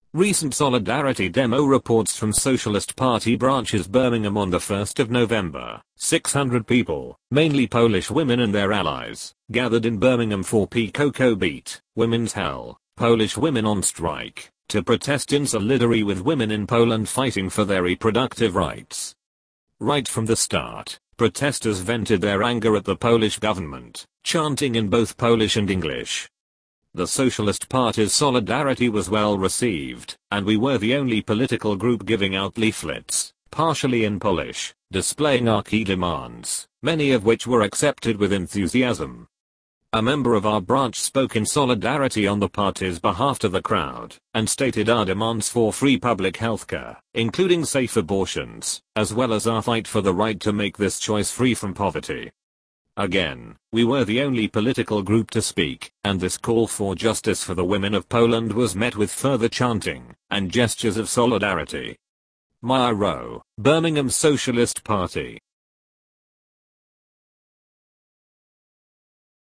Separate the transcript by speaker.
Speaker 1: Recent solidarity demo reports from Socialist Party branches Birmingham on the 1st of November. 600 people, mainly Polish women and their allies, gathered in Birmingham for PKK Beat, Women's Hell, Polish women on strike, to protest in solidarity with women in Poland fighting for their reproductive rights. Right from the start, protesters vented their anger at the Polish government, chanting in both Polish and English. The Socialist Party's solidarity was well received, and we were the only political group giving out leaflets, partially in Polish, displaying our key demands, many of which were accepted with enthusiasm. A member of our branch spoke in solidarity on the party's behalf to the crowd, and stated our demands for free public healthcare, including safe abortions, as well as our fight for the right to make this choice free from poverty. Again, we were the only political group to speak, and this call for justice for the women of Poland was met with further chanting and gestures of solidarity. Maja Rowe, Birmingham Socialist Party.